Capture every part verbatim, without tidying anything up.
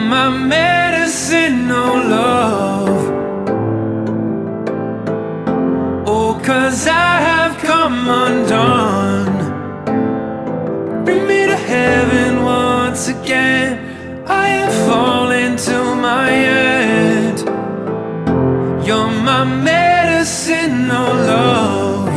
my medicine, no love. Oh, 'cause I have come undone. Bring me to heaven once again. I am falling to my end. You're my medicine, no love.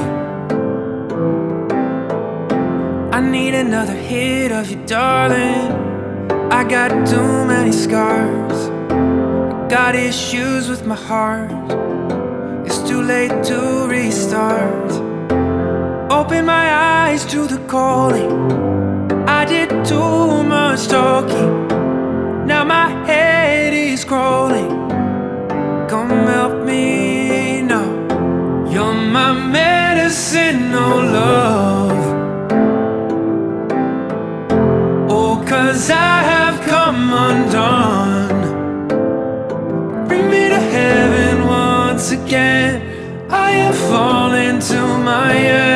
I need another hit of you, darling. I got too many scars. I got issues with my heart. It's too late to restart. Open my eyes to the calling. I did too much talking. Now my head is crawling. Come help me now. You're my medicine, no love. Oh, 'cause I have come undone. Bring me to heaven once again. I am falling to my end.